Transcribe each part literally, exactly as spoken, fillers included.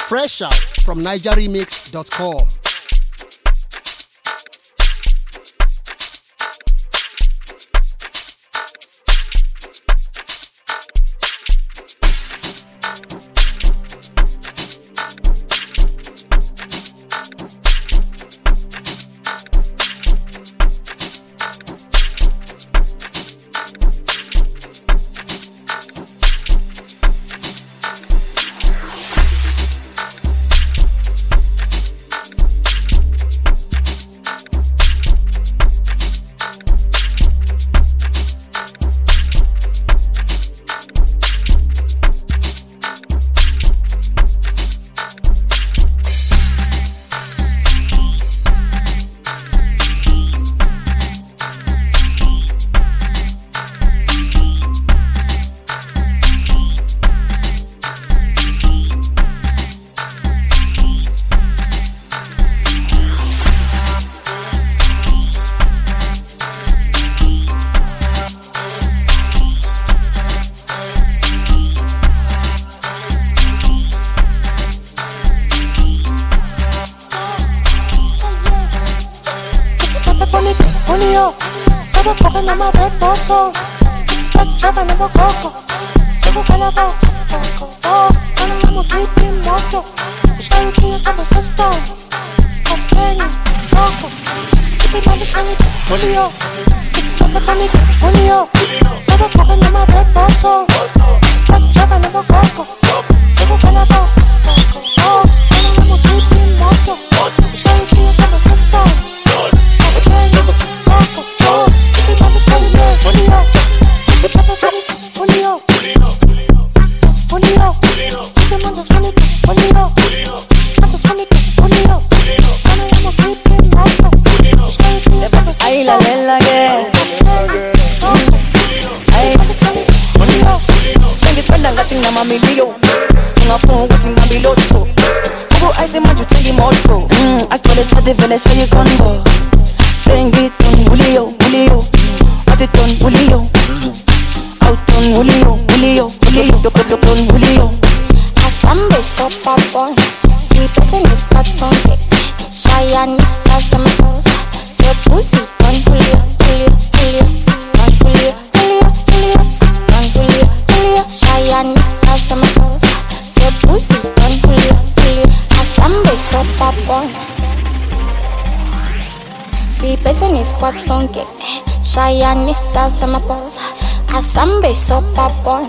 Fresh out from niger remix dot com. Squad song get shy and Mister Summer Pose. Asambe so popon.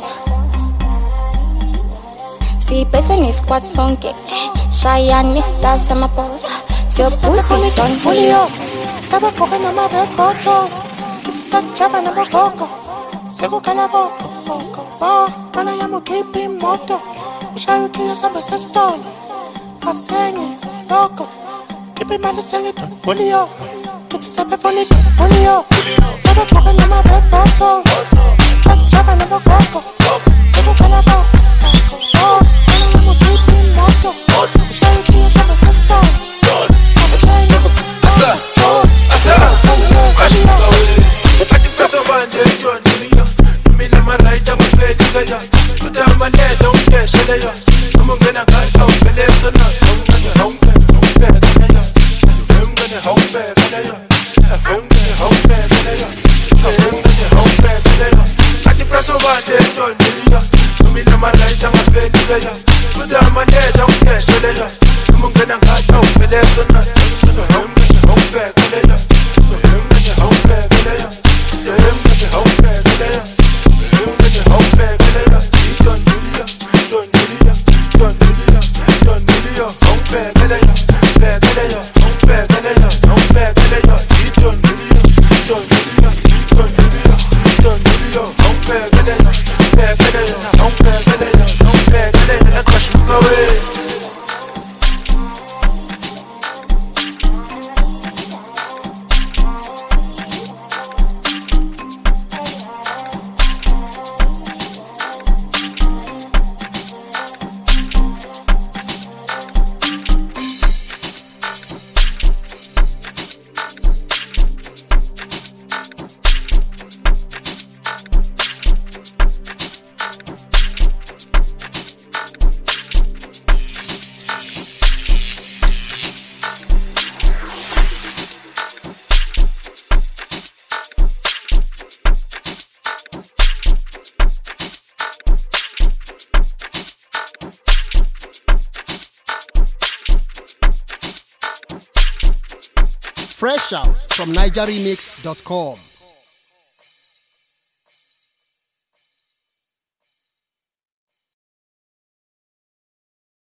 See better in squad song get shy and Mister Summer Pose. So pussy don't Julio. Saba coca na ma red bottle. It's a chava na coco. Sego calavo coco. Ba mana yamu keeping moto. Ushayu kiya saba sesto. Hasengi loco. Keep it man sing it don't Julio. Get yourself a funny Julio. Saba coca na ma red bottle. It's a chava na coco. Sego calavo coco. Ba mana yamu keeping moto. Ushayu kiya saba sesto. Fresh out from Niger Remix dot com.